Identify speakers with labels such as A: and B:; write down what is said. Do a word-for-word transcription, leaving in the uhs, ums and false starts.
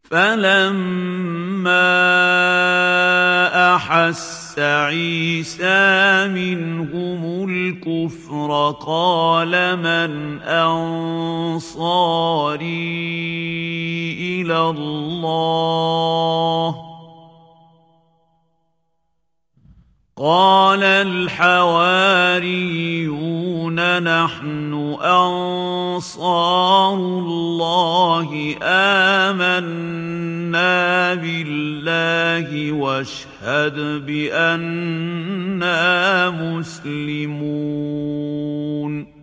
A: فلما أحس عيسى منهم الكفر قال من أنصاري إلى الله قال الحواريون نحن أنصار الله آمنا بالله واشهد بأننا مسلمون.